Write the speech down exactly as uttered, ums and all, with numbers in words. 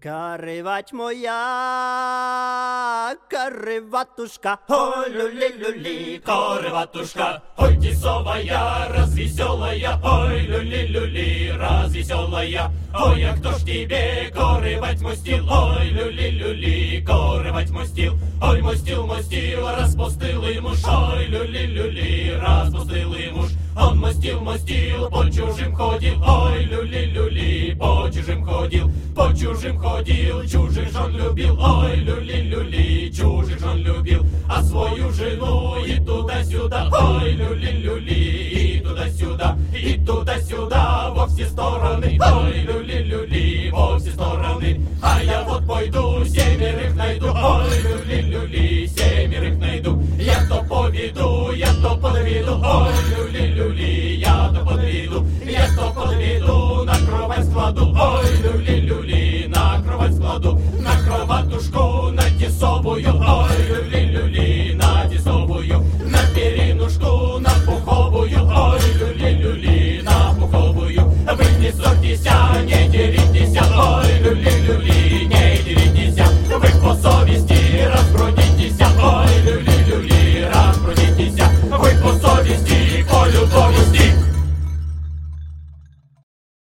Карывать моя, карыватушка, ой, люли-люли, карыватушка, ой, тесовая, развеселая, ой, люли-люли, развеселая, ой, а кто ж тебе карывать мостил, ой, люли-люли, карывать мостил, ой, мостил, мостил, распустилый муж, ой, люли-люли, распустилый муж, он мостил, мостил, по чужим ходил, ой, люли-люли, по чужим ходил, по чужим ходил, чужих жен любил, ой, люли-люли, чужих жен любил, а свою жену и туда-сюда, ой, люли-люли, и туда-сюда, и туда-сюда, во все стороны, ой, люли-люли, во все стороны, а я вот пойду, семерых найду, ой, люли-люли, семерых найду, я то поведу, я то подведу, ой, люли-люли, я то подведу, я то подведу, на кровать складу, ой, люли-люли, на кровать складу, на кроватушку, на тесовую, ой, люли-люли, на тесовую, на перинушку, на пуховую, ой, люли-люли, на пуховую, вы не ссорьтесь, а не деритесь.